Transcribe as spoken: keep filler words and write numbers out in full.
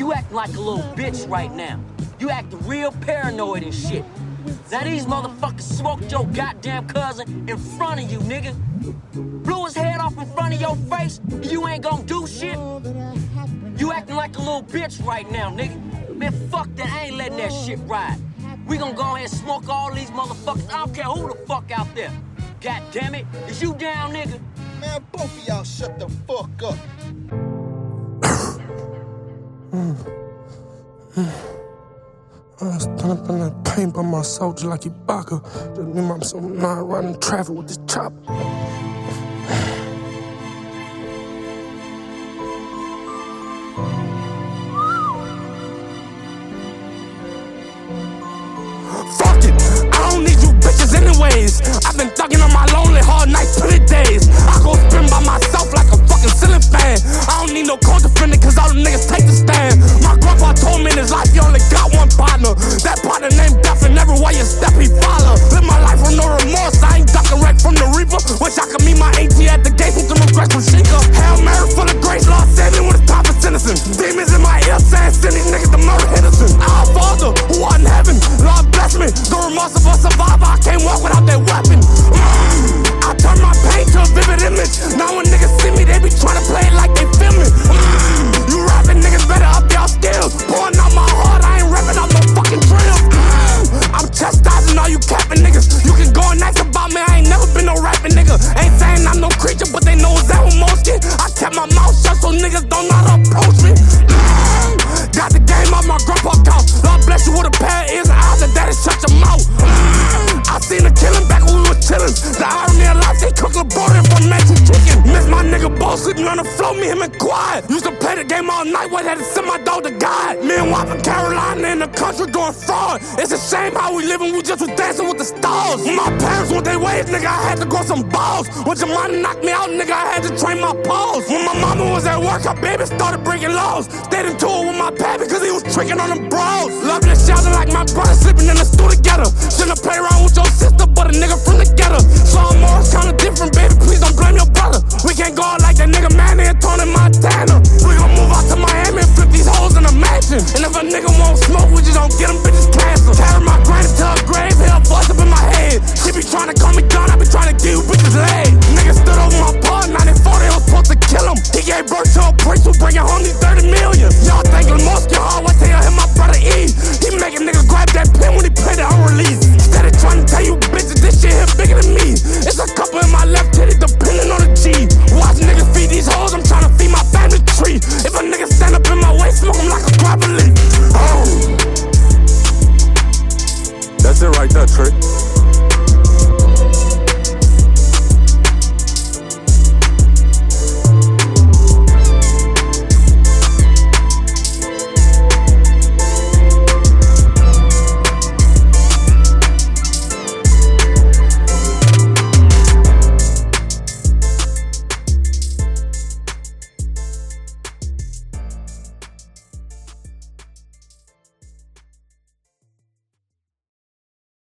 You acting like a little bitch right now. You acting real paranoid and shit. Now these motherfuckers smoked your goddamn cousin in front of you, nigga. Blew his head off in front of your face. You ain't gonna do shit. You acting like a little bitch right now, nigga. Man, fuck that. I ain't letting that shit ride. We gonna go ahead and smoke all these motherfuckers. I don't care who the fuck out there. God damn it. Is you down, nigga? Man, both of y'all shut the fuck up. I was standing up in that paint by myself just like Ibaka. Just me myself not riding traffic with this chopper. Fuck it, I don't need you bitches anyways. I've been thugging on my lonely hard nights, pretty days. I go spin by myself like a fucking ceiling fan. I don't need no co-defendant cause all them niggas take the stand. My grandpa told me in his life he only got one partner. That partner named Death and everywhere you step he follow. Live my life with no remorse, I ain't ducking wreck from the reaper. Wish I could meet my A T at the gate with some regrets from Sheikah. Hail Mary full of grace, Lord save me when it's time for sentencing. Demons in my ear saying send these niggas to murder Henderson. Our Father who art in heaven, Lord bless me. The remorse of a survivor, I can't walk without that weapon. Mm, I turn my pain to a vivid image. Now when niggas see me, they be trying to play it like they feel me. Mm, you rapping niggas better up y'all skills. Pouring out my heart, I ain't rapping out no fucking drill. Mm, I'm chastising all you capping niggas. You can go and ask about me, I ain't never been no rapping nigga. Ain't saying I'm no creature, but they know that with most shit. I kept my mouth shut so niggas don't know how to approach me. Mm, got the game off my grandpa couch. Lord bless you with a pair of ears and eyes and daddy shut your mouth. Mm, I seen the killing back when we was chillin'. The irony of life, they cook LeBron from Magic Chicken. Miss my nigga Bo sleeping on the floor, me, him and quiet. Used to play the game all night, what had to send my dog to God. Me and Wap in Carolina in the country doing fraud. It's a shame how we living, we just was dancing with the stars. When my parents went their ways, nigga, I had to grow some balls. When your money knocked me out, nigga, I had to train my paws. When my mama was at work, her baby started breaking laws. Stayed in tour with my pappy cause he was tricking on them bros. Love this shelter like my brother sleeping in the stool together. Shouldn't have played around with your sister, but a nigga from the ghetto. So I'm more kinda different, baby, please don't blame your brother. We can't go out like that nigga Manny and Tony Montana. We gon' move out to my